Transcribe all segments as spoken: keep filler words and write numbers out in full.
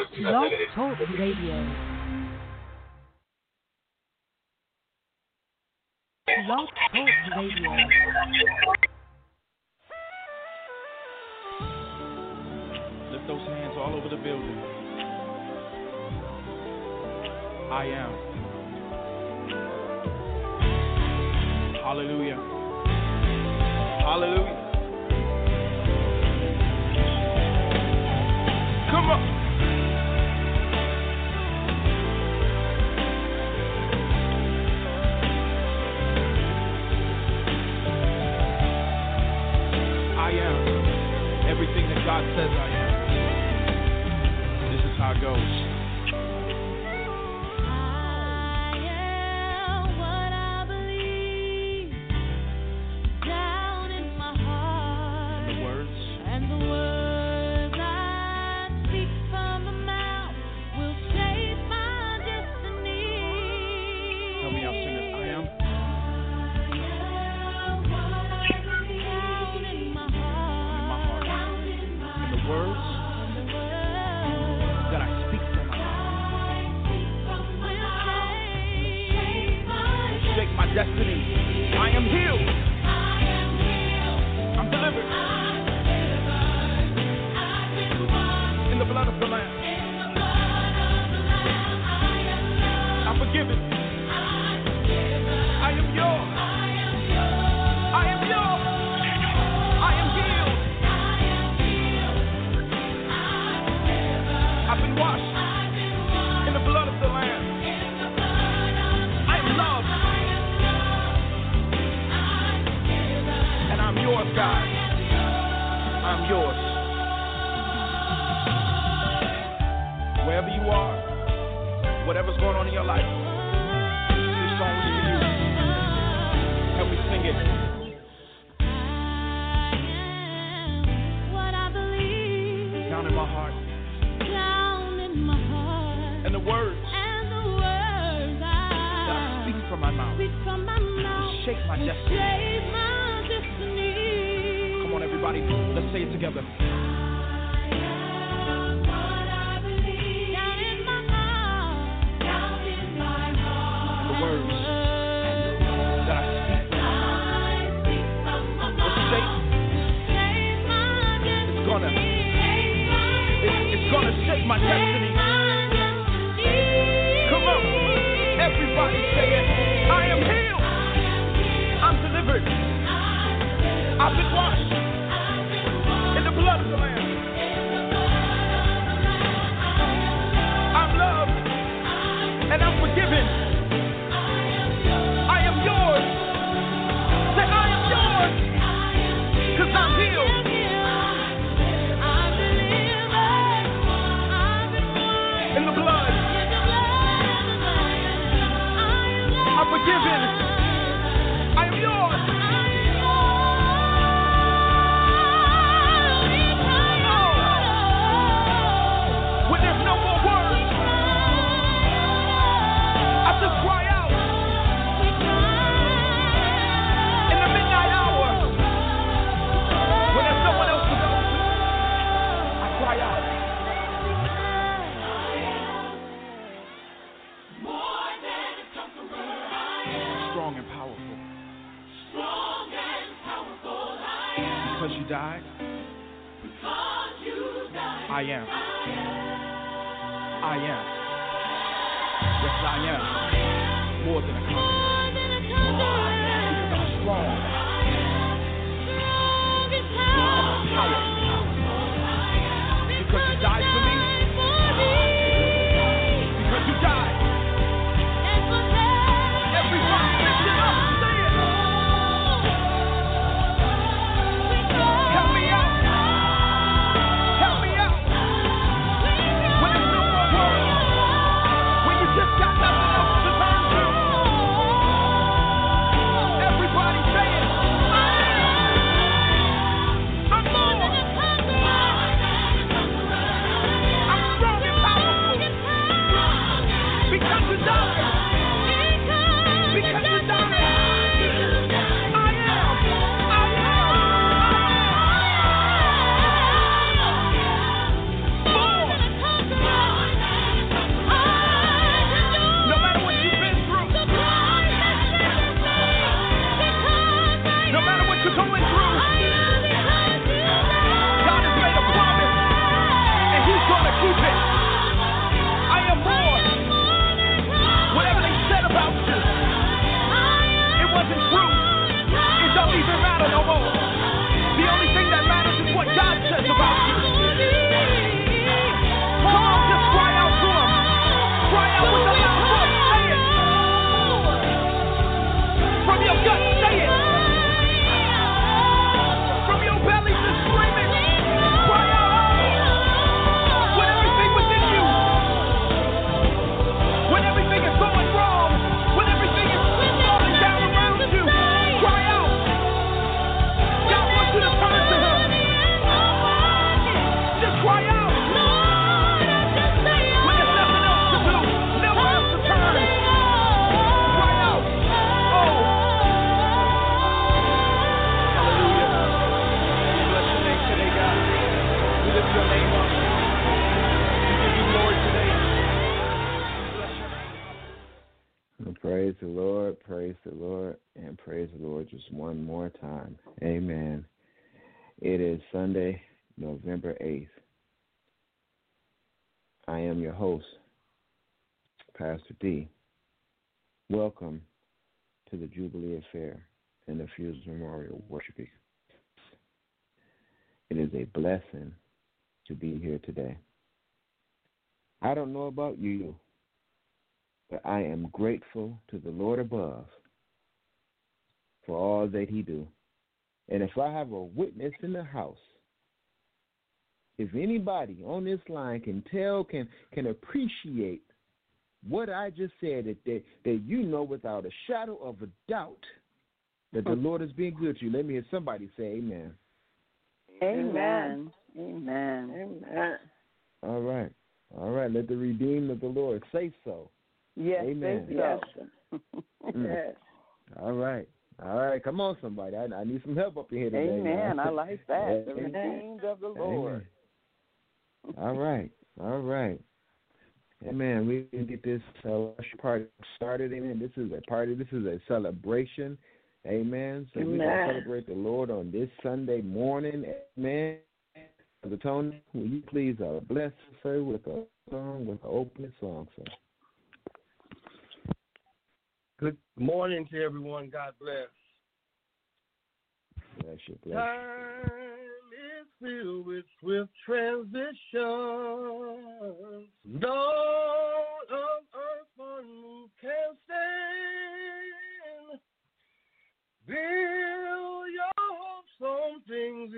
Blog Talk Radio. Blog Talk Radio. Lift those hands all over the building. I am. Hallelujah. Hallelujah. Come on. I am everything that God says I am. This is how it goes. Destiny. I am healed. I am healed. I'm delivered. I'm delivered. I've been washed in the blood of the Lamb. In the blood of the Lamb, I am loved. I'm forgiven. I'm forgiven. I am yours. I am yours. I am yours. I am healed. I am healed. I'm delivered. I've been washed. I've been washed in the blood of the Lamb. In the blood of the Lamb. I am loved. I'm yours, God. I'm yours. Wherever you are, whatever's going on in your life, this song is for you. Help me sing it. What I believe. Down in my heart. Down in my heart. And the words. And the words I that I speak from my mouth. Speak from my mouth. Shake my destiny. Shake my Come on, everybody, let's say it together. I am what I believe. Down in my heart. Down in my heart. And the words that I speak from my mouth. Let's say it's gonna, it's, it's gonna shake my destiny. Come on, everybody say it. I am healed. I'm delivered. I've been washed in the blood of the Lamb. I'm loved and I'm forgiven. I am yours. Say I am yours. Cause I'm healed. In the blood. I'm forgiven. I am yours. Died. Because you died. I am. I am. Yes, I am. More than a conqueror. Because I'm strong. I'm powerful. Because you died for me. Because you died. Everybody lift it up. Say it. Just got nothing else to turn to. Praise the Lord, praise the Lord, and praise the Lord just one more time. Amen. It is Sunday, November eighth. I am your host, Pastor D. Welcome to the Jubilee Affair and the Fusion Memorial Worship. It is a blessing to be here today. I don't know about you, but I am grateful to the Lord above for all that he do. And if I have a witness in the house, if anybody on this line can tell, can can appreciate what I just said, that, that, that you know without a shadow of a doubt that the Lord is being good to you, let me hear somebody say amen. Amen. Amen. Amen. All right. All right. Let the redeemed of the Lord say so. Yes. Amen. Yes. Mm. Yes. All right. All right. Come on, somebody. I, I need some help up in here today. Amen. Now. I like that. The Amen. redeemed of the Lord. Amen. All right. All right. Amen. We can get this uh, party started. Amen. This is a party. This is a celebration. Amen. So Amen. we can celebrate the Lord on this Sunday morning. Amen. Brother Tony, will you please uh, bless us, sir, with a song, with an opening song, sir? Good morning to everyone. God bless. Bless you, bless Time is filled with swift transition. Dawn of earth unmoved can stand. Build your hopes on things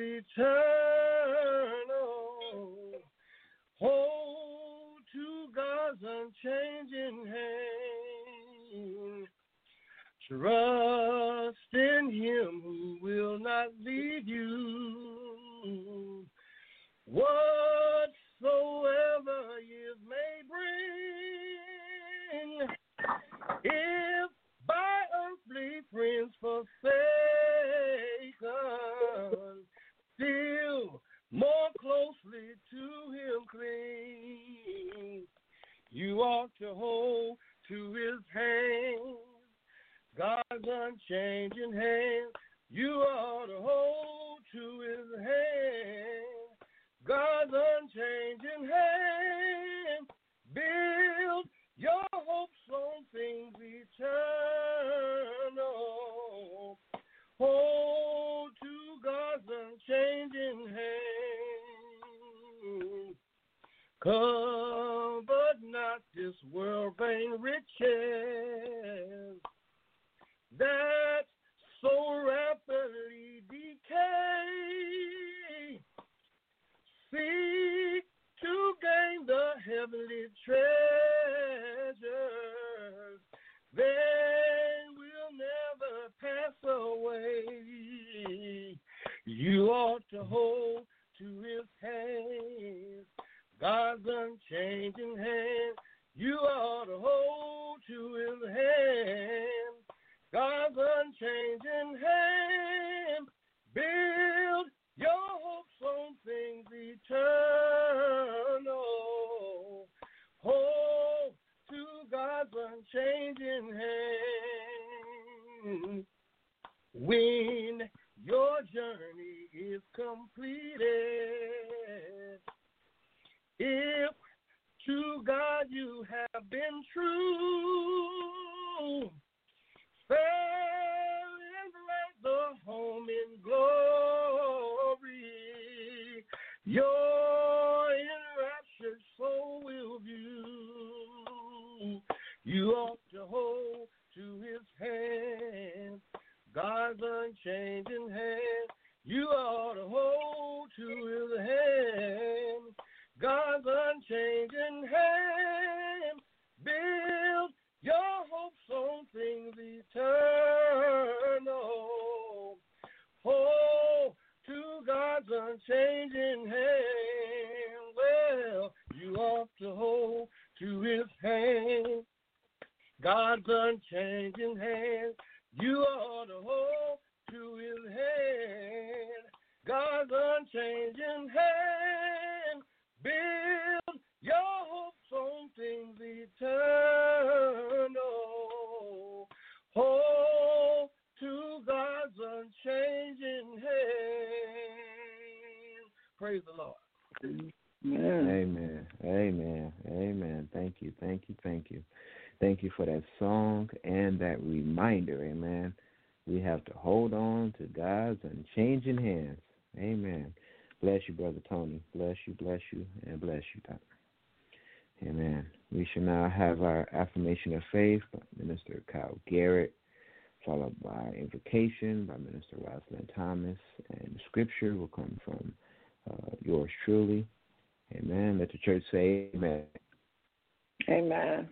eternal. Hold to God's unchanging hand. Trust in him who will not leave you. Whatsoever years may bring, if by earthly friends forsaken, still more closely to him cling. You ought to hold to his hand, God's unchanging hand. You ought to hold to his hand, God's unchanging hand. Build your hopes on things eternal. Hold to God's unchanging hand. Covet not this world vain riches that so rapidly decay. Seek to gain the heavenly treasures. They will never pass away. You ought to hold to his hand, God's unchanging hand. You ought to hold to his hand, God's unchanging hand. Build your hopes on things eternal. Hold to God's unchanging hand. When your journey is completed, if to God you have been true, fair and right the home in glory, your enraptured soul will view. You ought to hold to his hand, God's unchanging hand. You ought to hold to his hand, God's unchanging hand. Build your hopes on things eternal. Hold to God's unchanging hand. Well, you ought to hold to his hand, God's unchanging hand. You ought to hold to his hand, God's unchanging hand. Build your hopes on things eternal. Amen. Amen. Amen. Thank you. Thank you. Thank you. Thank you for that song and that reminder. Amen. We have to hold on to God's unchanging hands. Amen. Bless you, Brother Tony. Bless you, bless you, and bless you, Doctor. Amen. We shall now have our affirmation of faith by Minister Kyle Garrett, followed by invocation by Minister Rosalind Thomas, and the scripture will come from uh, yours truly. Amen. Let the church say amen. Amen.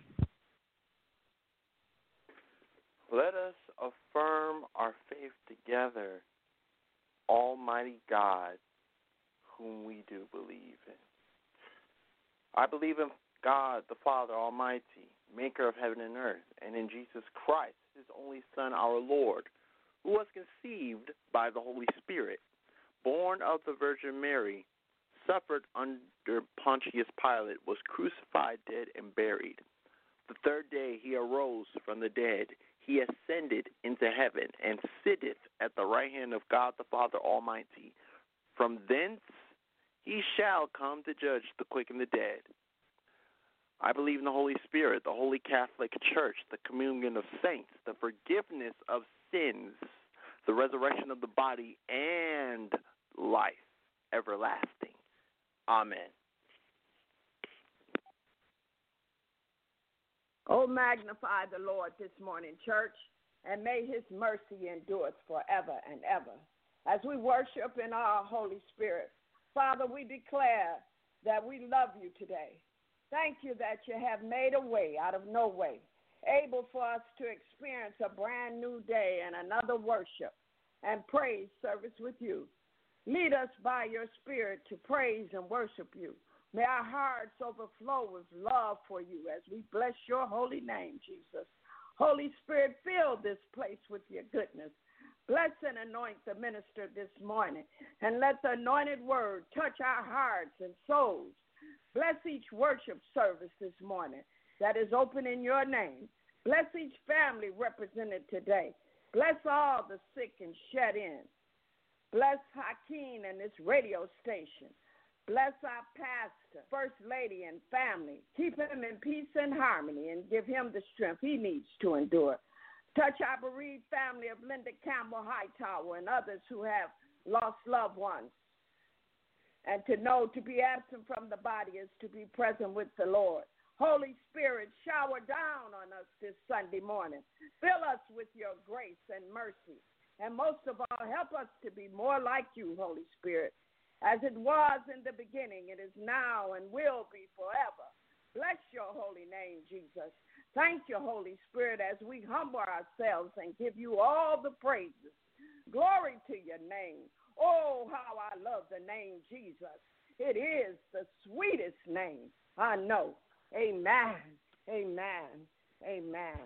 Let us affirm our faith together, Almighty God, whom we do believe in. I believe in God, the Father Almighty, maker of heaven and earth, and in Jesus Christ, his only Son, our Lord, who was conceived by the Holy Spirit, born of the Virgin Mary, suffered under Pontius Pilate, was crucified, dead, and buried. The third day he arose from the dead. He ascended into heaven and sitteth at the right hand of God the Father Almighty. From thence he shall come to judge the quick and the dead. I believe in the Holy Spirit, the Holy Catholic Church, the communion of saints, the forgiveness of sins, the resurrection of the body, and life everlasting. Amen. Oh, magnify the Lord this morning, church, and may his mercy endure forever and ever. As we worship in our Holy Spirit, Father, we declare that we love you today. Thank you that you have made a way out of no way, able for us to experience a brand new day and another worship and praise service with you. Lead us by your Spirit to praise and worship you. May our hearts overflow with love for you as we bless your holy name, Jesus. Holy Spirit, fill this place with your goodness. Bless and anoint the minister this morning, and let the anointed word touch our hearts and souls. Bless each worship service this morning that is open in your name. Bless each family represented today. Bless all the sick and shut in. Bless Hakeem and this radio station. Bless our pastor, first lady, and family. Keep him in peace and harmony and give him the strength he needs to endure. Touch our bereaved family of Linda Campbell Hightower and others who have lost loved ones. And to know to be absent from the body is to be present with the Lord. Holy Spirit, shower down on us this Sunday morning. Fill us with your grace and mercy. And most of all, help us to be more like you, Holy Spirit. As it was in the beginning, it is now and will be forever. Bless your holy name, Jesus. Thank you, Holy Spirit, as we humble ourselves and give you all the praises. Glory to your name. Oh, how I love the name Jesus. It is the sweetest name I know. Amen. Amen. Amen.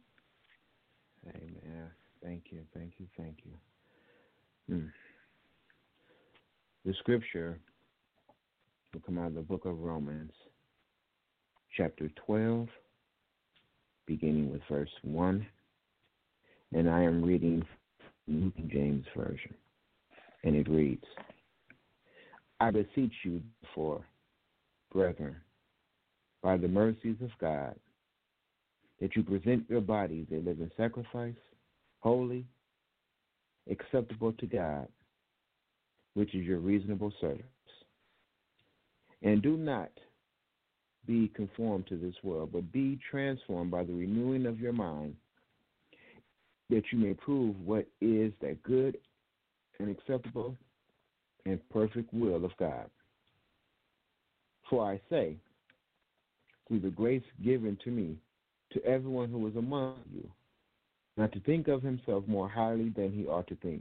Amen. Thank you. Thank you. Thank you. Hmm. The scripture will come out of the book of Romans, chapter twelve, beginning with verse one. And I am reading from the King James Version. And it reads, I beseech you, therefore, brethren, by the mercies of God, that you present your bodies a living sacrifice, holy, acceptable to God, which is your reasonable service. And do not be conformed to this world, but be transformed by the renewing of your mind, that you may prove what is that good and acceptable and perfect will of God. For I say, through the grace given to me, to everyone who is among you, not to think of himself more highly than he ought to think,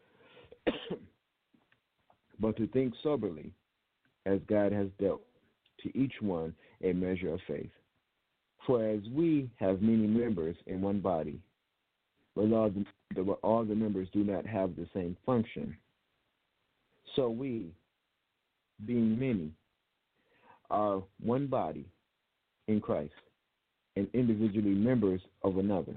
but to think soberly, as God has dealt to each one a measure of faith. For as we have many members in one body, but all the, the, all the members do not have the same function, so we, being many, are one body in Christ, and individually members of another.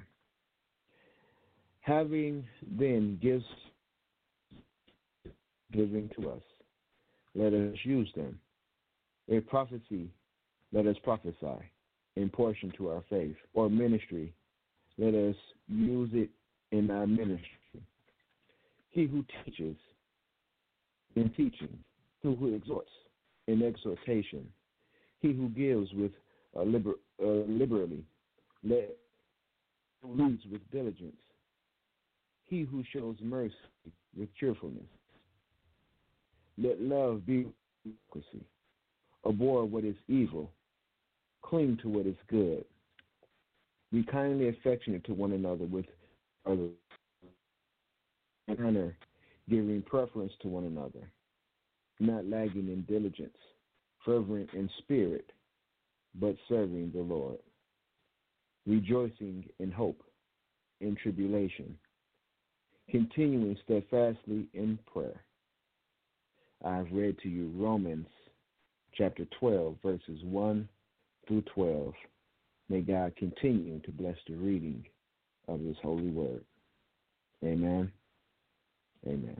Having then gifts given to us, let us use them. A prophecy, let us prophesy in portion to our faith. Or ministry, let us use it in our ministry. He who teaches in teaching, he who exhorts in exhortation, he who gives with uh, liber, uh, liberally, let who leads with diligence, he who shows mercy with cheerfulness. Let love be democracy. Abhor what is evil. Cling to what is good. Be kindly affectionate to one another with others. Honor, giving preference to one another. Not lagging in diligence. Fervent in spirit, but serving the Lord. Rejoicing in hope, in tribulation. Continuing steadfastly in prayer. I have read to you Romans chapter twelve, verses one through twelve. May God continue to bless the reading of His holy word. Amen. Amen.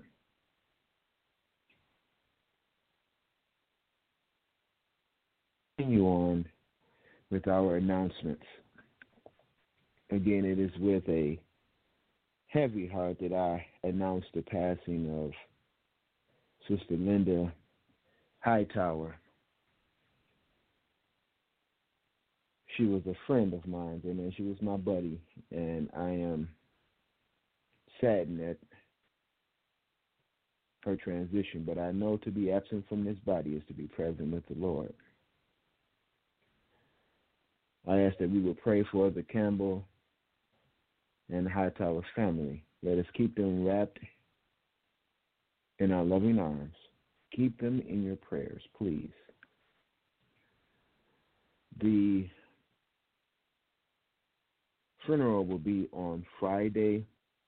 Continue on with our announcements. Again, it is with a heavy heart that I announce the passing of Sister Linda Hightower. She was a friend of mine, and she was my buddy, and I am saddened at her transition, but I know to be absent from this body is to be present with the Lord. I ask that we will pray for the Campbell and the Hightower family. Let us keep them wrapped in our loving arms. Keep them in your prayers, please. The funeral will be on Friday,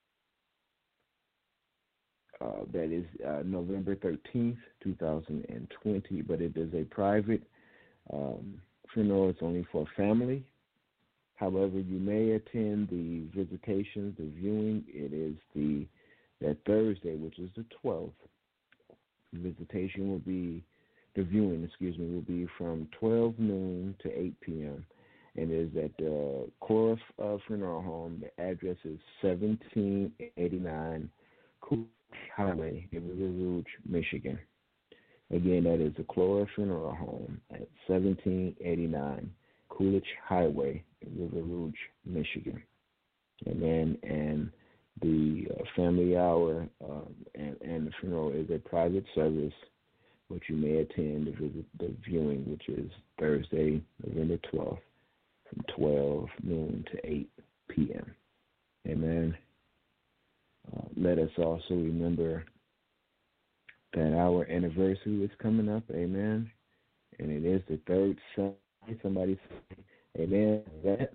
uh, that is uh, November thirteenth, two thousand twenty, but it is a private um, funeral. It's only for family. However, you may attend the visitation, the viewing. It is the that Thursday, which is the twelfth. The visitation will be, the viewing, excuse me, will be from twelve noon to eight p.m. And it is at the Cora uh, Funeral Home. The address is seventeen eighty-nine Coolidge Highway in River Rouge, Michigan. Again, that is the Cora Funeral Home at seventeen eighty-nine Coolidge Highway in River Rouge, Michigan. Amen. And the uh, family hour um, and, and the funeral is a private service, which you may attend to visit the viewing, which is Thursday, November twelfth, from twelve noon to eight p.m. Amen. Uh, let us also remember that our anniversary is coming up. Amen. And it is the third Sunday. Somebody say, amen. That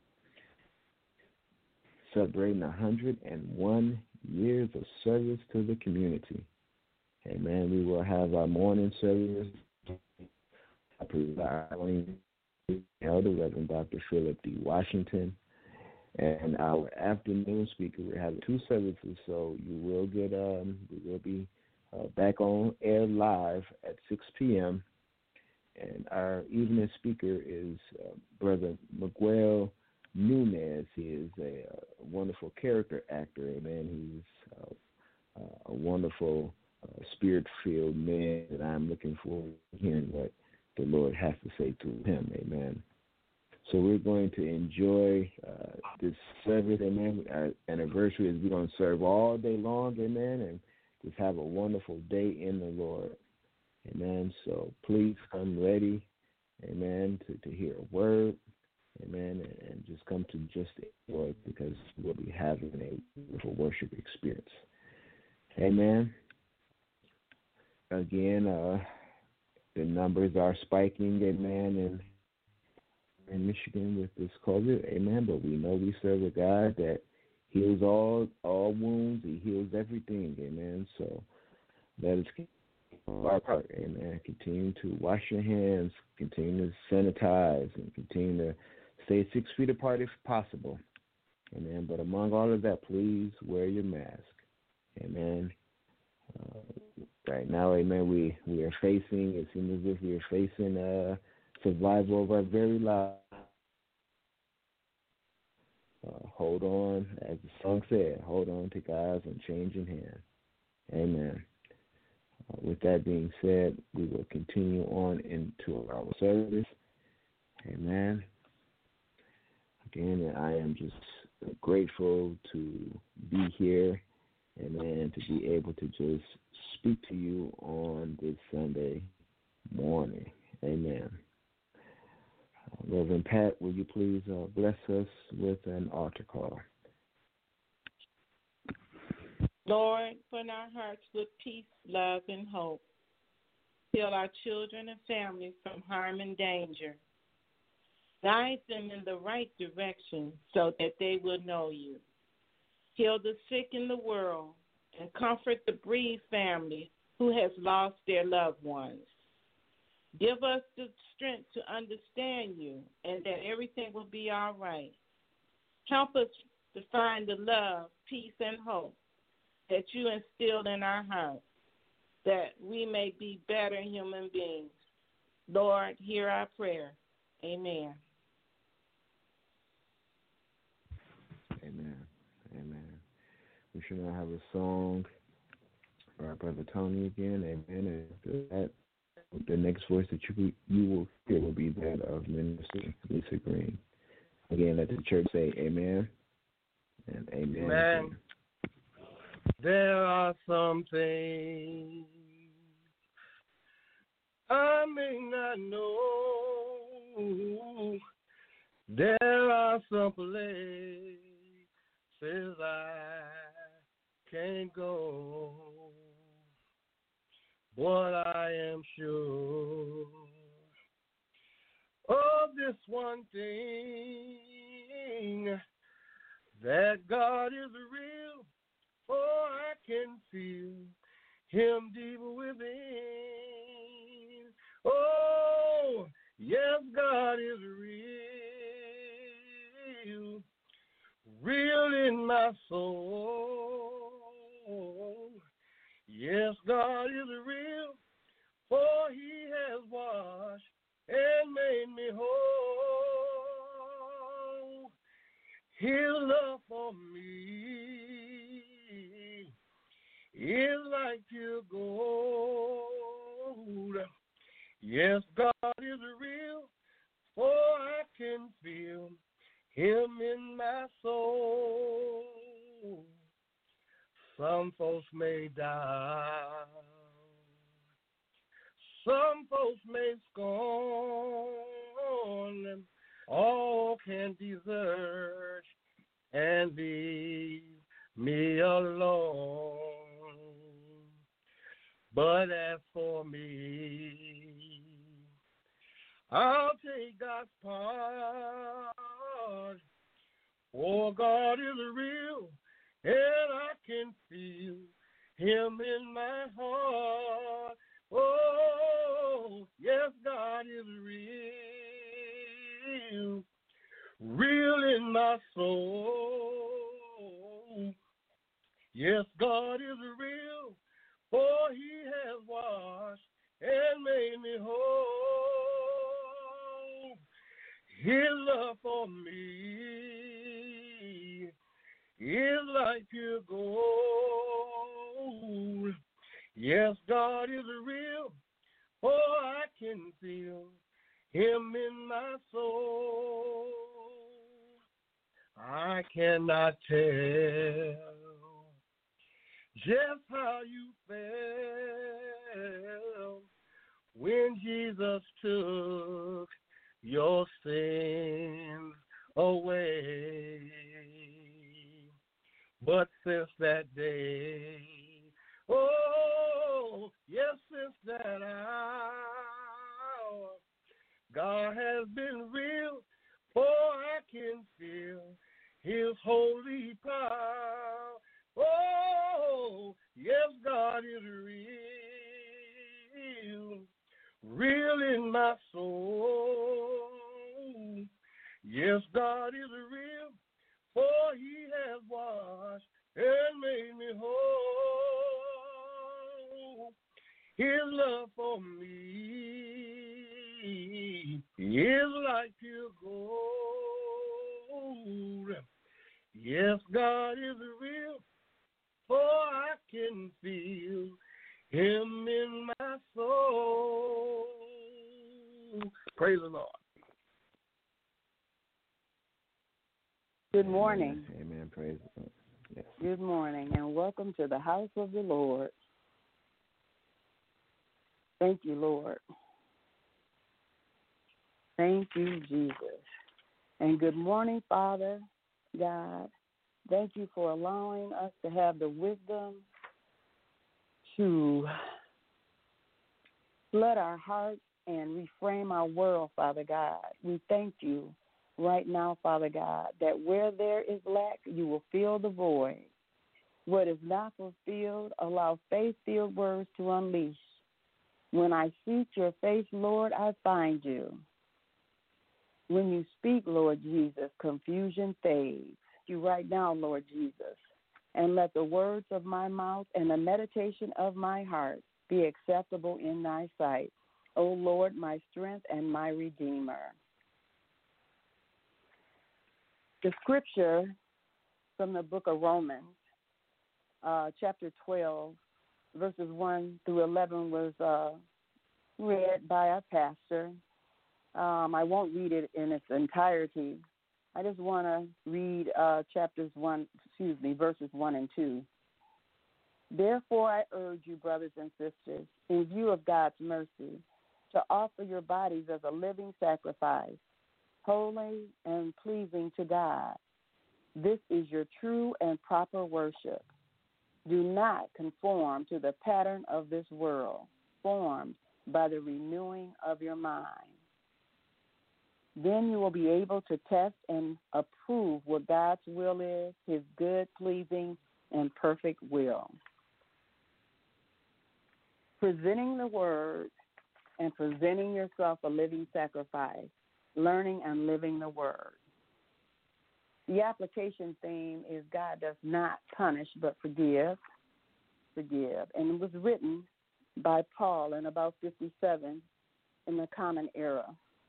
celebrating one hundred one years of service to the community. Amen. We will have our morning service presiding Elder Reverend Doctor Philip D. Washington. And our afternoon speaker, we're having two services, so you will get, um, we will be uh, back on air live at six p.m. And our evening speaker is uh, Brother Miguel Nunez. He is a, a wonderful character actor, amen. He's uh, uh, a wonderful uh, spirit-filled man, and I'm looking forward to hearing what the Lord has to say to him, amen. So we're going to enjoy uh, this service, amen. Our anniversary is we're going to serve all day long, amen, and just have a wonderful day in the Lord, amen. So please come ready, amen, to, to hear a word, amen, and, and just come to just enjoy it because we'll be having a wonderful worship experience, amen. Again, uh, the numbers are spiking, amen, and in Michigan with this COVID, amen, but we know we serve a God that heals all all wounds. He heals everything, amen. So let us keep our part, amen. Continue to wash your hands, continue to sanitize, and continue to stay six feet apart if possible, amen. But among all of that, please wear your mask, amen. Uh, right now, amen, we, we are facing, it seems as if we are facing uh, survival of our very lives. Uh, hold on, as the song said, hold on to God's unchanging hand. Amen. Uh, with that being said, we will continue on into our service. Amen. Again, I am just grateful to be here, amen, to be able to just speak to you on this Sunday morning. Amen. Uh, Reverend Pat, will you please uh, bless us with an altar call? Lord, fill our hearts with peace, love, and hope. Heal our children and families from harm and danger. Guide them in the right direction so that they will know you. Heal the sick in the world and comfort the bereaved family who has lost their loved ones. Give us the strength to understand you and that everything will be all right. Help us to find the love, peace, and hope that you instilled in our hearts, that we may be better human beings. Lord, hear our prayer. Amen. Amen. Amen. We should now have a song for our brother Tony again. Amen. And after that, the next voice that you you will hear will be that of Minister Lisa Green. Again, let the church say amen and amen. Amen. There are some things I may not know. There are some places I can't go. But I am sure of this one thing, that God is real, for I can feel him deep within. Oh, yes, God is real, real in my soul. Yes, God is real, for he has washed and made me whole. His love for me is like pure gold. Yes, God is real, for I can feel him in my soul. Some folks may doubt, some folks may scorn, all can desert and leave me alone. But as for me, I'll take God's part, for God is real, and I can feel him in my heart. Oh, yes, God is real, real in my soul. Yes, God is real, for he has washed and made me whole. His love for me is like pure gold. Yes, God is real, for I can feel him in my soul. I cannot tell just how you felt when Jesus took your sins away. But since that day, oh, yes, since that hour, God has been real, for I can feel his holy power. Oh, yes, God is real, real in my soul. Yes, God is real, for he has washed and made me whole. His love for me is like pure gold. Yes, God is real, for I can feel Him in my soul. Praise the Lord. Good morning. Yes, amen. Praise the Lord. Yes. Good morning, and welcome to the house of the Lord. Thank you, Lord. Thank you, Jesus. And good morning, Father God. Thank you for allowing us to have the wisdom to flood our hearts and reframe our world, Father God. We thank you right now, Father God, that where there is lack, you will fill the void. What is not fulfilled, allow faith-filled words to unleash. When I seek your face, Lord, I find you. When you speak, Lord Jesus, confusion fades. You right now, Lord Jesus, and let the words of my mouth and the meditation of my heart be acceptable in thy sight. O Lord, my strength and my redeemer. The scripture from the book of Romans, uh, chapter twelve, verses one through eleven was uh, read by our pastor. Um, I won't read it in its entirety. I just want to read uh, chapters one, excuse me, verses one and two. Therefore, I urge you, brothers and sisters, in view of God's mercy, to offer your bodies as a living sacrifice, holy and pleasing to God. This is your true and proper worship. Do not conform to the pattern of this world, formed by the renewing of your mind. Then you will be able to test and approve what God's will is, his good, pleasing, and perfect will. Presenting the word and presenting yourself a living sacrifice, learning and living the word. The application theme is God does not punish but forgive, forgive. And it was written by Paul in about fifty-seven in the Common Era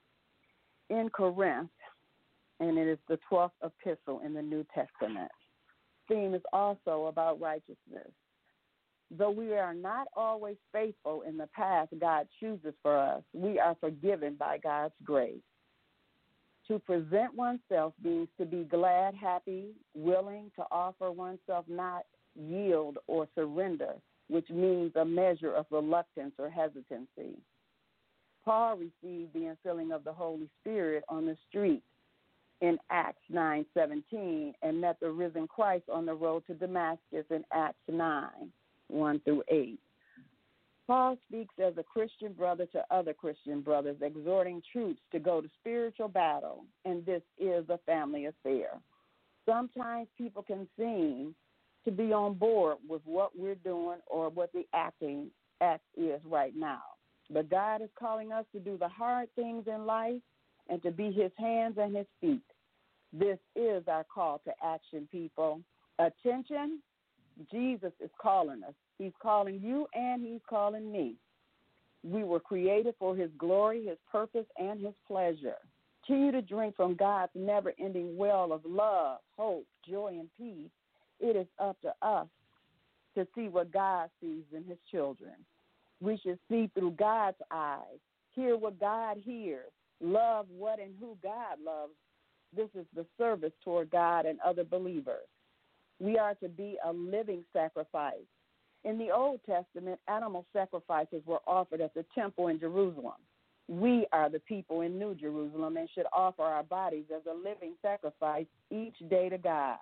in Corinth, and it is the twelfth epistle in the New Testament. Theme is also about righteousness. Though we are not always faithful in the path God chooses for us, we are forgiven by God's grace. To present oneself means to be glad, happy, willing to offer oneself, not yield or surrender, which means a measure of reluctance or hesitancy. Paul received the infilling of the Holy Spirit on the street in Acts nine seventeen and met the risen Christ on the road to Damascus in Acts nine, one through eight. Paul speaks as a Christian brother to other Christian brothers, exhorting troops to go to spiritual battle, and this is a family affair. Sometimes people can seem to be on board with what we're doing or what the acting act is right now. But God is calling us to do the hard things in life and to be his hands and his feet. This is our call to action, people. Attention, Jesus is calling us. He's calling you and he's calling me. We were created for his glory, his purpose, and his pleasure. Continue to drink from God's never-ending well of love, hope, joy, and peace. It is up to us to see what God sees in his children. We should see through God's eyes, hear what God hears, love what and who God loves. This is the service toward God and other believers. We are to be a living sacrifice. In the Old Testament, animal sacrifices were offered at the temple in Jerusalem. We are the people in New Jerusalem and should offer our bodies as a living sacrifice each day to God.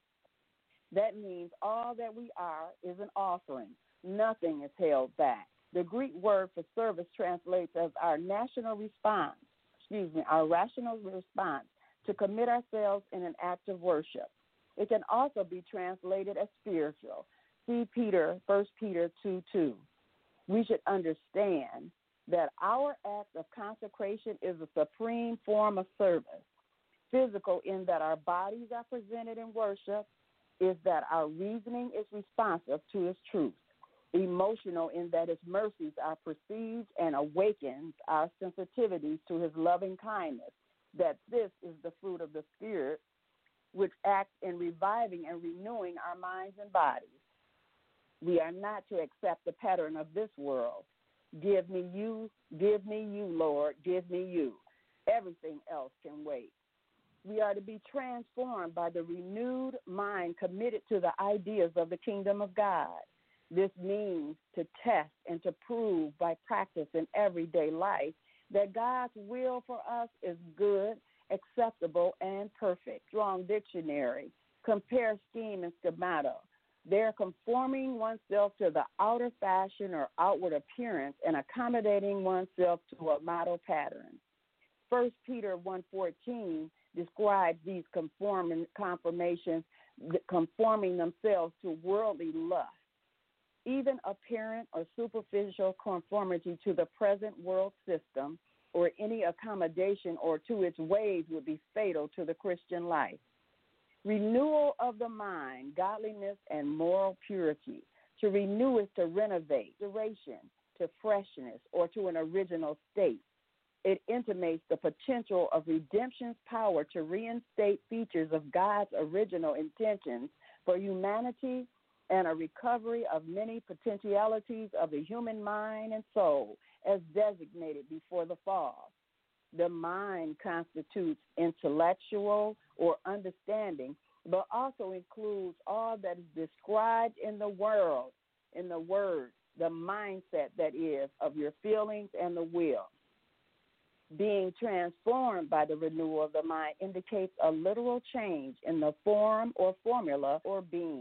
That means all that we are is an offering. Nothing is held back. The Greek word for service translates as our national response, excuse me, our rational response to commit ourselves in an act of worship. It can also be translated as spiritual. See Peter, First Peter two two. We should understand that our act of consecration is a supreme form of service. Physical in that our bodies are presented in worship, is that our reasoning is responsive to his truth. emotional in that his mercies are perceived and awakens our sensitivities to his loving kindness, that this is the fruit of the Spirit, which acts in reviving and renewing our minds and bodies. We are not to accept the pattern of this world. Give me you, give me you, Lord, give me you. Everything else can wait. We are to be transformed by the renewed mind committed to the ideas of the kingdom of God. This means to test and to prove by practice in everyday life that God's will for us is good, acceptable, and perfect. Strong Dictionary, compare scheme and schemata. They're conforming oneself to the outer fashion or outward appearance and accommodating oneself to a model pattern. First Peter one fourteen describes these conforming conformations, conforming themselves to worldly lust. Even apparent or superficial conformity to the present world system or any accommodation or to its ways would be fatal to the Christian life. Renewal of the mind, godliness, and moral purity. To renew is to renovate, duration, to freshness, or to an original state. It intimates the potential of redemption's power to reinstate features of God's original intentions for humanity and a recovery of many potentialities of the human mind and soul as designated before the fall. The mind constitutes intellectual or understanding, but also includes all that is described in the world, in the word, the mindset that is of your feelings and the will. Being transformed by the renewal of the mind indicates a literal change in the form or formula or being.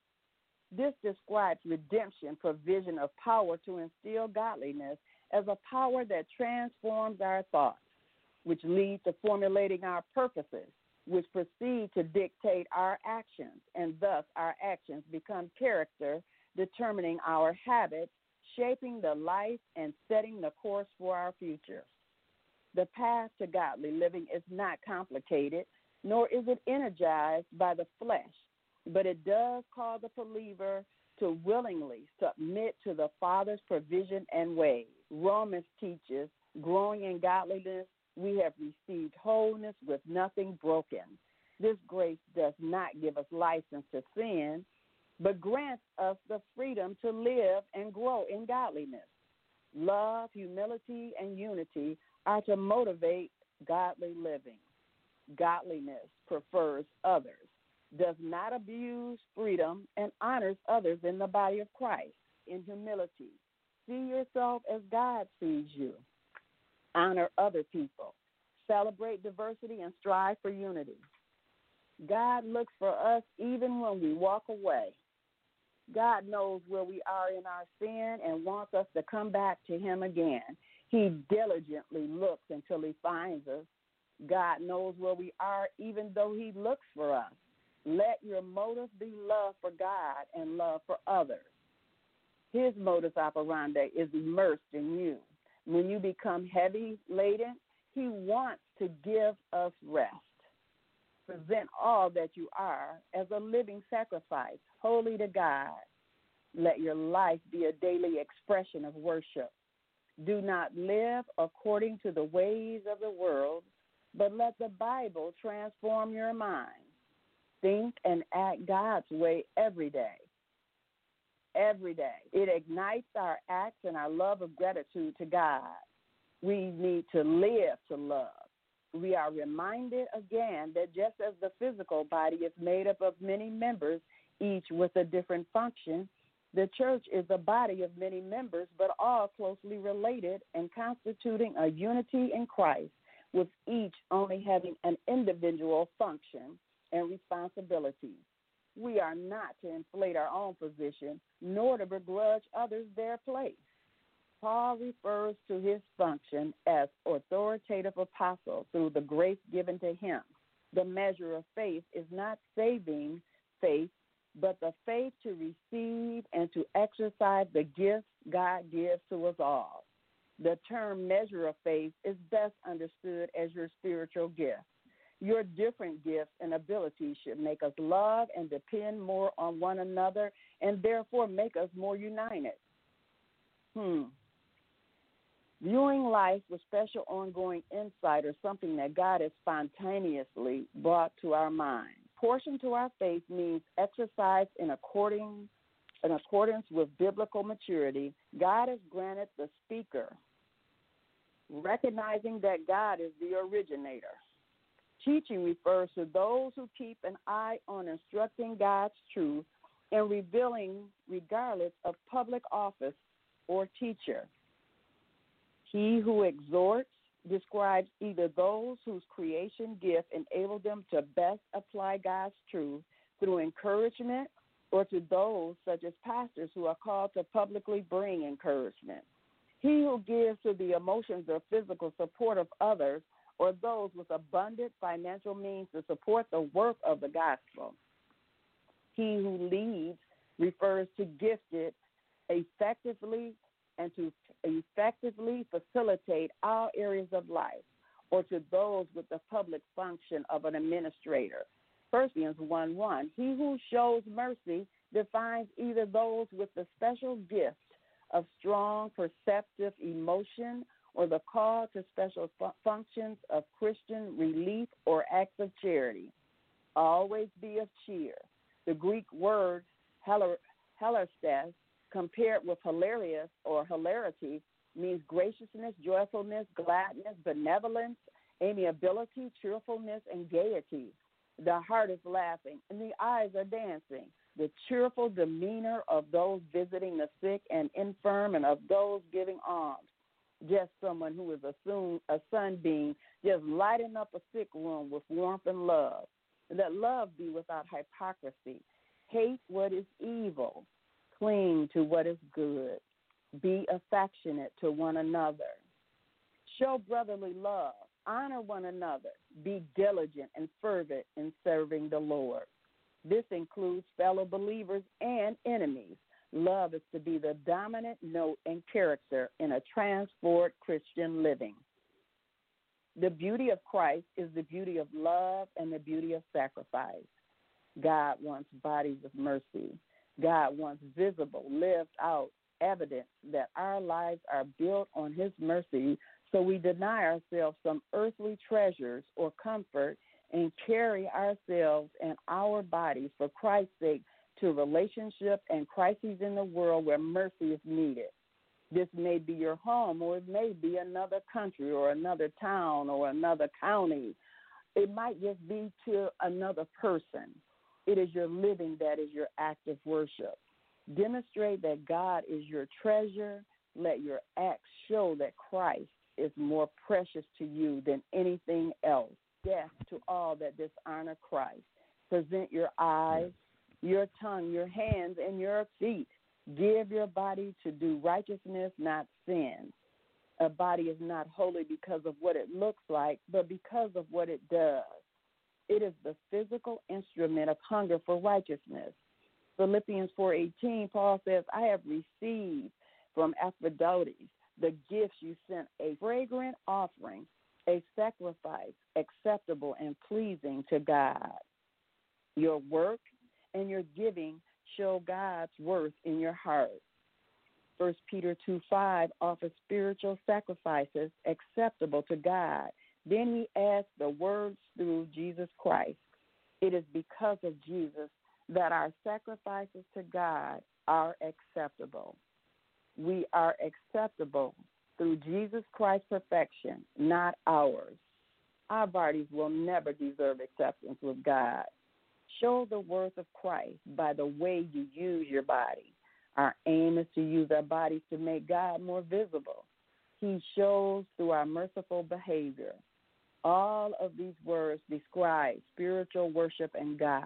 This describes redemption, provision of power to instill godliness as a power that transforms our thoughts, which lead to formulating our purposes, which proceed to dictate our actions, and thus our actions become character, determining our habits, shaping the life, and setting the course for our future. The path to godly living is not complicated, nor is it energized by the flesh, but it does call the believer to willingly submit to the Father's provision and ways. Romans teaches, growing in godliness, we have received wholeness with nothing broken. This grace does not give us license to sin, but grants us the freedom to live and grow in godliness. Love, humility, and unity are to motivate godly living. Godliness prefers others, does not abuse freedom, and honors others in the body of Christ. In humility, see yourself as God sees you. Honor other people. Celebrate diversity and strive for unity. God looks for us even when we walk away. God knows where we are in our sin and wants us to come back to him again. He diligently looks until he finds us. God knows where we are even though he looks for us. Let your motive be love for God and love for others. His modus operandi is immersed in you. When you become heavy laden, he wants to give us rest. Present all that you are as a living sacrifice, holy to God. Let your life be a daily expression of worship. Do not live according to the ways of the world, but let the Bible transform your mind. Think and act God's way every day. Every day. It ignites our acts and our love of gratitude to God. We need to live to love. We are reminded again that just as the physical body is made up of many members, each with a different function, the church is a body of many members, but all closely related and constituting a unity in Christ, with each only having an individual function and responsibility. We are not to inflate our own position, nor to begrudge others their place. Paul refers to his function as authoritative apostle through the grace given to him. The measure of faith is not saving faith, but the faith to receive and to exercise the gifts God gives to us all. The term measure of faith is best understood as your spiritual gift. Your different gifts and abilities should make us love and depend more on one another and therefore make us more united. Hmm. Viewing life with special ongoing insight or something that God has spontaneously brought to our mind. Portion to our faith means exercise in according in accordance with biblical maturity. God has granted the speaker, recognizing that God is the originator. Teaching refers to those who keep an eye on instructing God's truth and revealing regardless of public office or teacher. He who exhorts describes either those whose creation gift enable them to best apply God's truth through encouragement, or to those such as pastors who are called to publicly bring encouragement. He who gives to the emotions or physical support of others, or those with abundant financial means to support the work of the gospel. He who leads refers to gifted effectively and to effectively facilitate all areas of life, or to those with the public function of an administrator. First Corinthians one one, he who shows mercy defines either those with the special gift of strong perceptive emotion or the call to special fu- functions of Christian relief or acts of charity. Always be of cheer. The Greek word hilaristes, compared with hilarious or hilarity, means graciousness, joyfulness, gladness, benevolence, amiability, cheerfulness, and gaiety. The heart is laughing, and the eyes are dancing. The cheerful demeanor of those visiting the sick and infirm and of those giving alms. Just someone who is a, soon, a sunbeam, just lighting up a sick room with warmth and love. Let love be without hypocrisy. Hate what is evil. Cling to what is good. Be affectionate to one another. Show brotherly love. Honor one another. Be diligent and fervent in serving the Lord. This includes fellow believers and enemies. Love is to be the dominant note and character in a transport Christian living. The beauty of Christ is the beauty of love and the beauty of sacrifice. God wants bodies of mercy. God wants visible, lived out evidence that our lives are built on his mercy, so we deny ourselves some earthly treasures or comfort and carry ourselves and our bodies for Christ's sake to relationships and crises in the world where mercy is needed. This may be your home, or it may be another country or another town or another county. It might just be to another person. It is your living that is your act of worship. Demonstrate that God is your treasure. Let your acts show that Christ is more precious to you than anything else. Death to all that dishonor Christ. Present your eyes, your tongue, your hands, and your feet. Give your body to do righteousness, not sin. A body is not holy because of what it looks like, but because of what it does. It is the physical instrument of hunger for righteousness. Philippians four eighteen, Paul says, I have received from Epaphroditus the gifts you sent, a fragrant offering, a sacrifice acceptable and pleasing to God. Your work and your giving show God's worth in your heart. First Peter two five offers spiritual sacrifices acceptable to God. Then he adds the words through Jesus Christ. It is because of Jesus that our sacrifices to God are acceptable. We are acceptable through Jesus Christ's perfection, not ours. Our bodies will never deserve acceptance with God. Show the worth of Christ by the way you use your body. Our aim is to use our bodies to make God more visible. He shows through our merciful behavior. All of these words describe spiritual worship and God.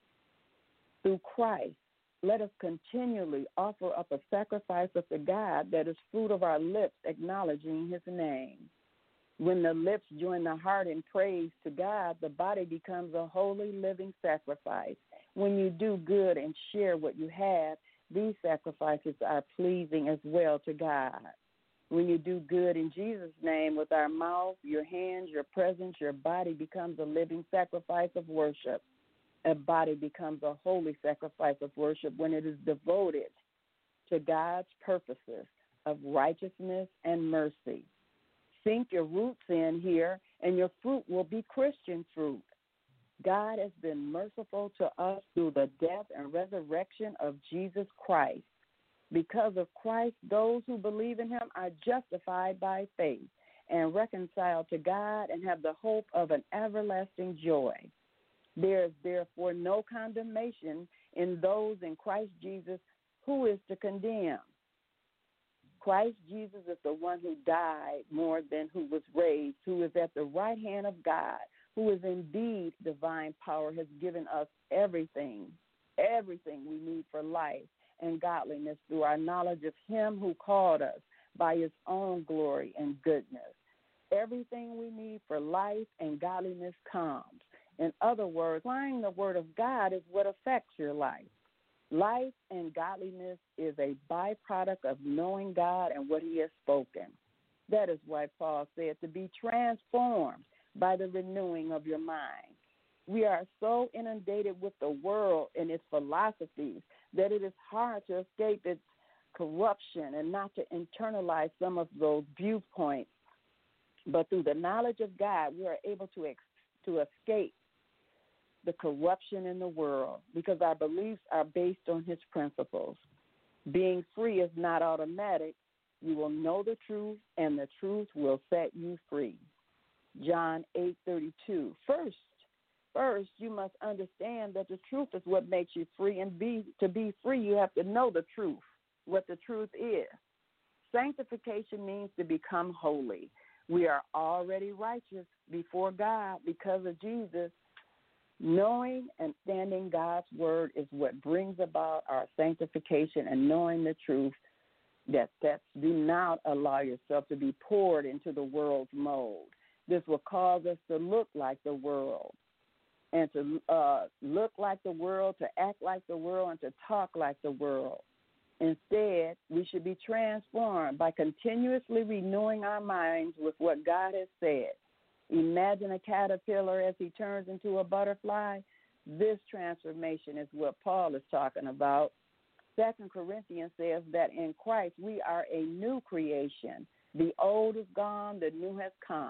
Through Christ, let us continually offer up a sacrifice unto God that is fruit of our lips, acknowledging his name. When the lips join the heart in praise to God, the body becomes a holy living sacrifice. When you do good and share what you have, these sacrifices are pleasing as well to God. When you do good in Jesus' name with our mouth, your hands, your presence, your body becomes a living sacrifice of worship. A body becomes a holy sacrifice of worship when it is devoted to God's purposes of righteousness and mercy. Sink your roots in here, and your fruit will be Christian fruit. God has been merciful to us through the death and resurrection of Jesus Christ. Because of Christ, those who believe in him are justified by faith and reconciled to God and have the hope of an everlasting joy. There is therefore no condemnation in those in Christ Jesus who is to condemn. Christ Jesus is the one who died more than who was raised, who is at the right hand of God, who is indeed divine power, has given us everything, everything we need for life and godliness through our knowledge of him who called us by his own glory and goodness. Everything we need for life and godliness comes. In other words, applying the word of God is what affects your life. Life and godliness is a byproduct of knowing God and what he has spoken. That is why Paul said to be transformed by the renewing of your mind. We are so inundated with the world and its philosophies that it is hard to escape its corruption and not to internalize some of those viewpoints. But through the knowledge of God, we are able to ex- to escape the corruption in the world because our beliefs are based on his principles. Being free is not automatic. You will know the truth, and the truth will set you free. John eight thirty-two. First, first you must understand that the truth is what makes you free, and be to be free, you have to know the truth, what the truth is. Sanctification means to become holy. We are already righteous before God because of Jesus. Knowing and standing God's word is what brings about our sanctification, and knowing the truth that that's, do not allow yourself to be poured into the world's mold. This will cause us to look like the world and to uh, look like the world, to act like the world, and to talk like the world. Instead, we should be transformed by continuously renewing our minds with what God has said. Imagine a caterpillar as he turns into a butterfly. This transformation is what Paul is talking about. Second Corinthians says that in Christ we are a new creation. The old is gone, the new has come.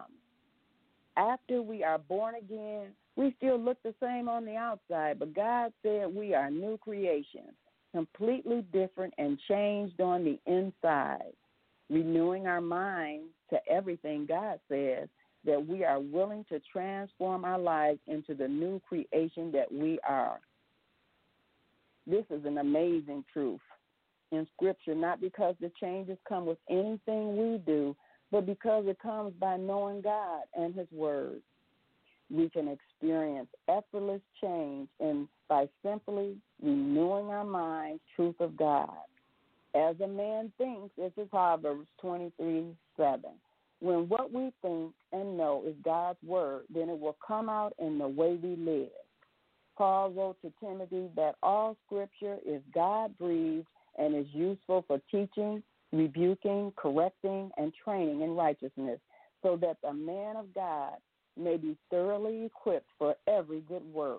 After we are born again, we still look the same on the outside, but God said we are new creations, completely different and changed on the inside, renewing our minds to everything God says, that we are willing to transform our lives into the new creation that we are. This is an amazing truth in Scripture, not because the changes come with anything we do, but because it comes by knowing God and his word. We can experience effortless change in by simply renewing our minds, truth of God. As a man thinks, this is Proverbs twenty-three seven. When what we think and know is God's word, then it will come out in the way we live. Paul wrote to Timothy that all scripture is God-breathed and is useful for teaching, rebuking, correcting, and training in righteousness, so that the man of God may be thoroughly equipped for every good work.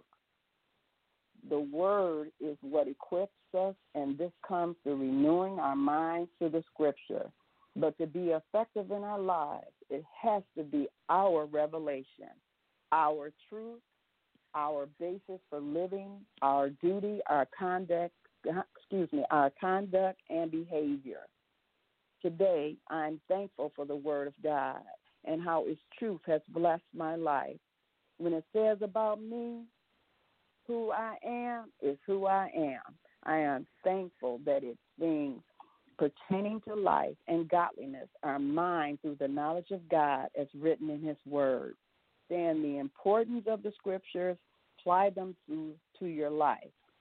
The word is what equips us, and this comes through renewing our minds to the scripture. But to be effective in our lives, it has to be our revelation, our truth, our basis for living, our duty, our conduct, excuse me, our conduct and behavior. Today, I'm thankful for the word of God and how its truth has blessed my life. When it says about me, who I am is who I am. I am thankful that it things pertaining to life and godliness are mine through the knowledge of God as written in his word. Understand the importance of the scriptures, apply them to, to your life.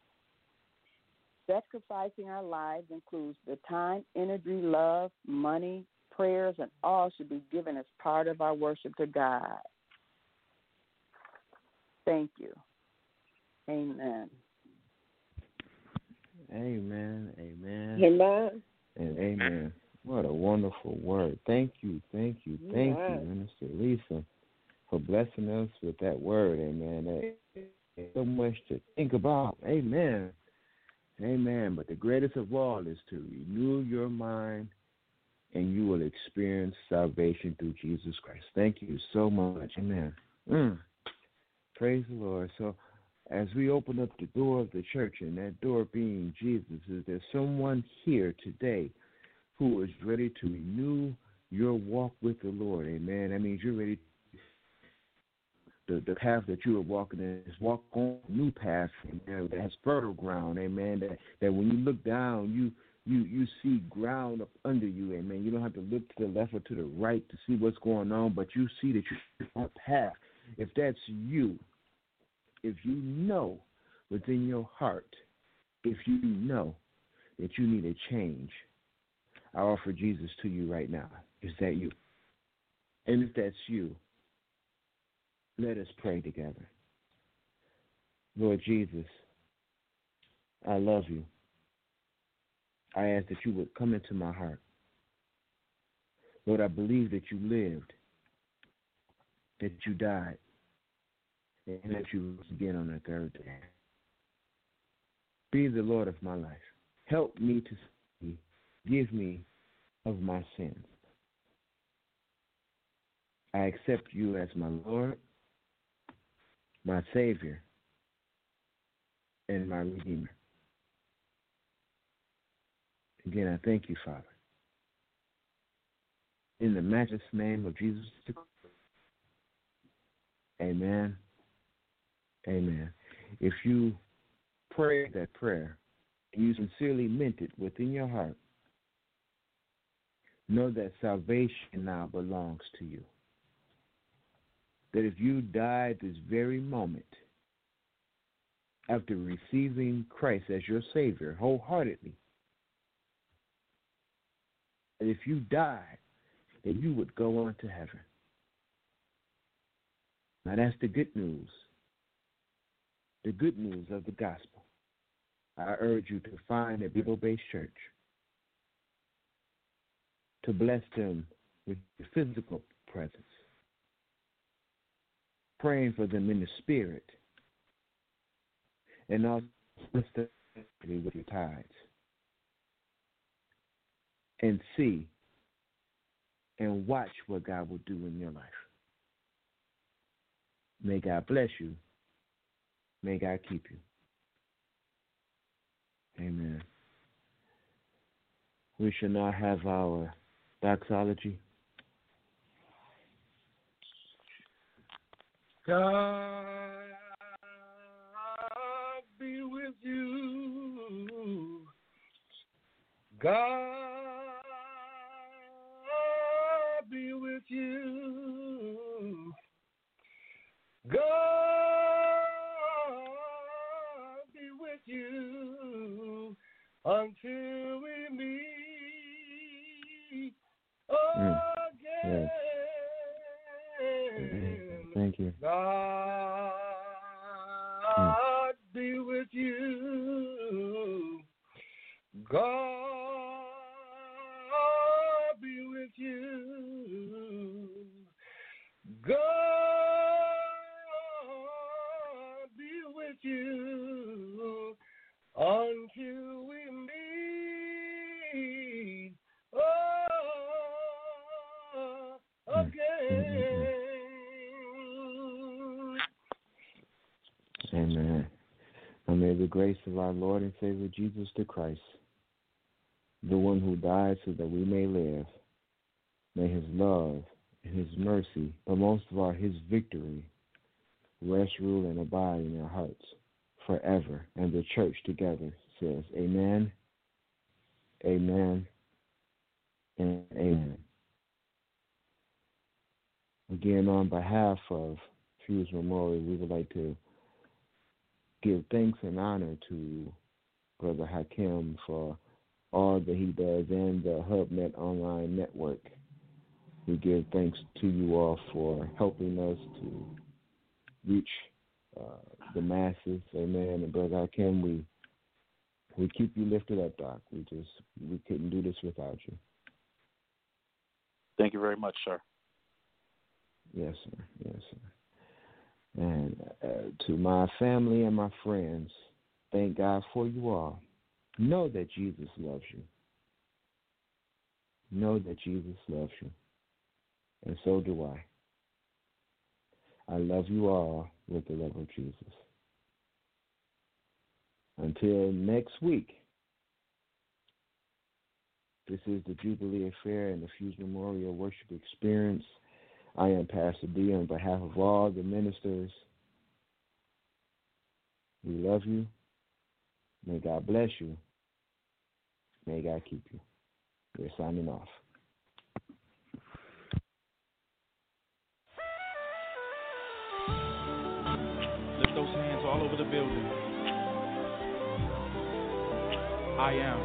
Sacrificing our lives includes the time, energy, love, money, prayers, and all should be given as part of our worship to God. Thank you. Amen. Amen. Amen. Amen. And amen. What a wonderful word. Thank you, thank you, thank Yes. you, Minister Lisa, for blessing us with that word. Amen. There's so much to think about. Amen. Amen. But the greatest of all is to renew your mind, and you will experience salvation through Jesus Christ. Thank you so much. Amen. Mm. Praise the Lord. So as we open up the door of the church, and that door being Jesus, is there someone here today who is ready to renew your walk with the Lord? Amen. That means you're ready. The, the path that you are walking in is walk on a new path, amen, that has fertile ground, amen, that, that when you look down, you, you, you see ground up under you, amen. You don't have to look to the left or to the right to see what's going on, but you see that you're on a path. If that's you, if you know within your heart, if you know that you need a change, I offer Jesus to you right now. Is that you? And if that's you, let us pray together. Lord Jesus, I love you. I ask that you would come into my heart. Lord, I believe that you lived, that you died, and that you rose again on the third day. Be the Lord of my life. Help me to see. Give me of my sins. I accept you as my Lord, my Savior, and my Redeemer. Again, I thank you, Father. In the matchless name of Jesus Christ. Amen. Amen. If you pray that prayer and you sincerely meant it within your heart, know that salvation now belongs to you. That if you died this very moment after receiving Christ as your Savior wholeheartedly, that if you died, that you would go on to heaven. Now that's the good news. The good news of the gospel. I urge you to find a Bible-based church, to bless them with your physical presence, praying for them in the spirit, and also bless them with your tithes. And see and watch what God will do in your life. May God bless you. May God keep you. Amen. We shall now have our doxology. God be with you. God be with you. God be with you until we meet again. Mm. Thank you. God mm. be with you. God be with you. God be with you until we meet oh, again. Amen. And may the grace of our Lord and Savior Jesus the Christ, the one who died so that we may live, may his love and his mercy, but most of all his victory, rest, rule, and abide in our hearts forever. And the church together says, amen, amen, and amen. Again, on behalf of Fuse Memorial, we would like to give thanks and honor to Brother Hakim for all that he does and the HubNet Online Network. We give thanks to you all for helping us to reach uh, the masses. Amen. And Brother Hakim, we we keep you lifted up, Doc. We just we couldn't do this without you. Thank you very much, sir. Yes, sir. Yes, sir. And uh, to my family and my friends, thank God for you all. Know that Jesus loves you. Know that Jesus loves you. And so do I. I love you all with the love of Jesus. Until next week, this is the Jubilee Affair and the Fuse Memorial Worship Experience. I am Pastor D on behalf of all the ministers. We love you. May God bless you. May God keep you. We're signing off. Lift those hands all over the building. I am.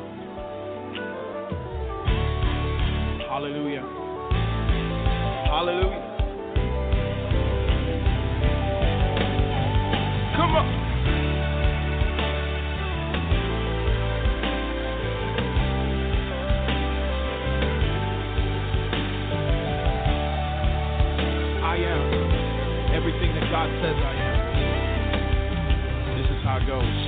Hallelujah. Hallelujah. Come on. I am everything that God says I am. This is how it goes.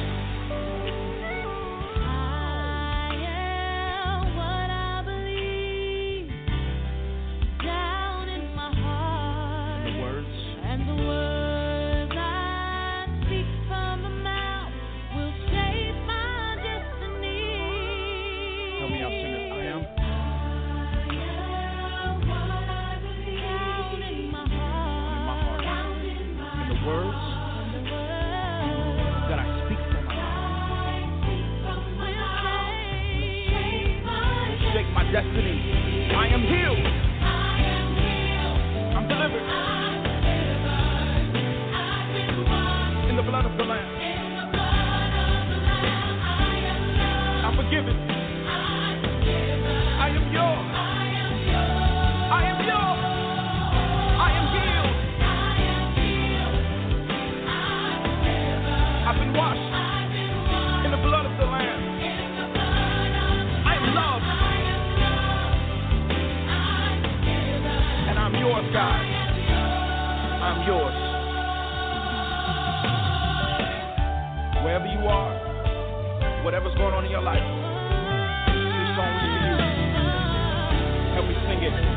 Destiny. I am healed. I am healed. I'm delivered. I'm delivered. I've been washed in the blood of the Lamb. In the blood of the Lamb. I am loved. I'm forgiven. I'm forgiven. I am yours. I am yours. I am yours. I am healed. I am healed. I'm delivered. I've been washed. I've been washed in the blood of the Lamb. In the blood of the Lamb. I am loved. I'm yours, God. I'm yours. Wherever you are, whatever's going on in your life, this song is for you. Help me sing it.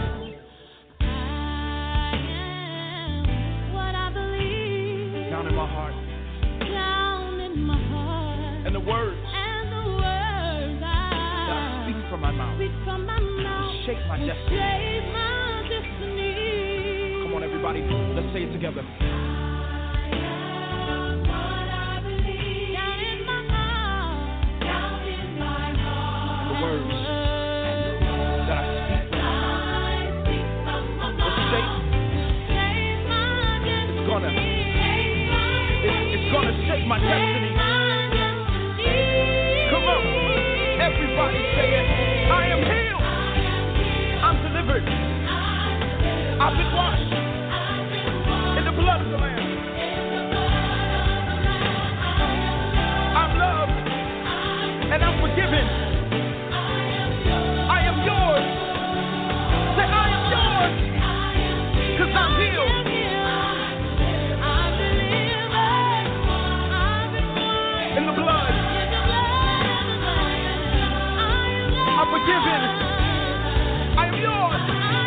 What I believe. Down in my heart. Down in my heart. And the words. And the words I that I speak from my mouth. Speak from my mouth. Will shake my destiny. Shake my Come on, everybody, let's say it together. I am what I believe. Down in my heart. Down in my heart. The words and the words that I speak from my mouth. Will shake. Shake my destiny. It's gonna. It's, it's gonna shake my destiny. Come on, everybody, say it. I am healed. I'm delivered. I've been washed in the blood of the Lamb. I'm loved and I'm forgiven. I am yours. Say I am yours, because I'm healed. In the blood. I'm forgiven. I am yours.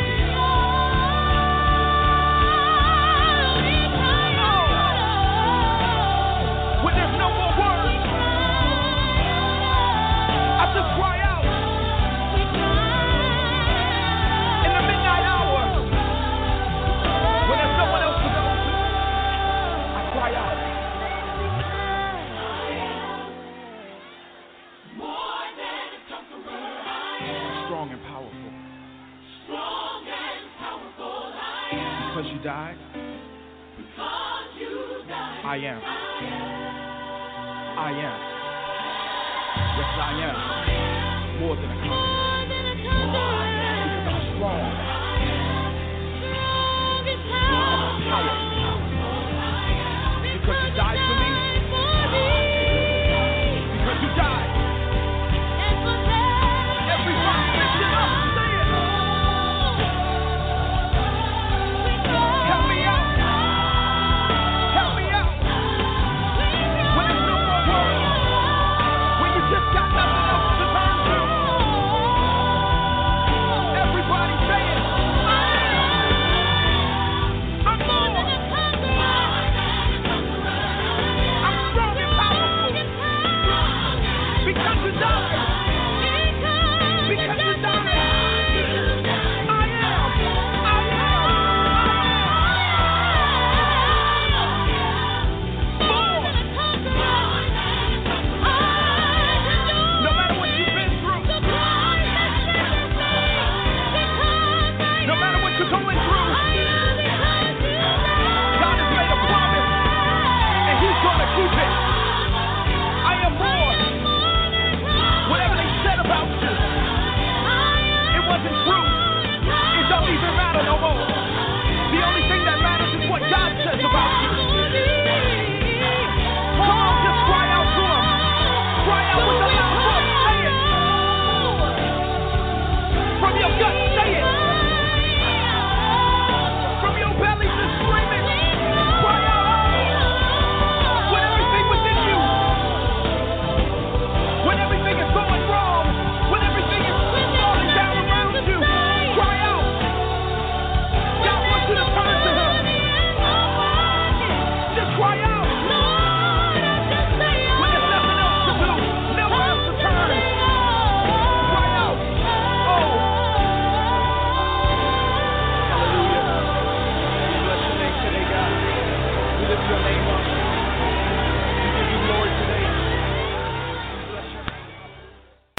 Died. Because you died. I am. I am. Yes, I am. More than a conqueror.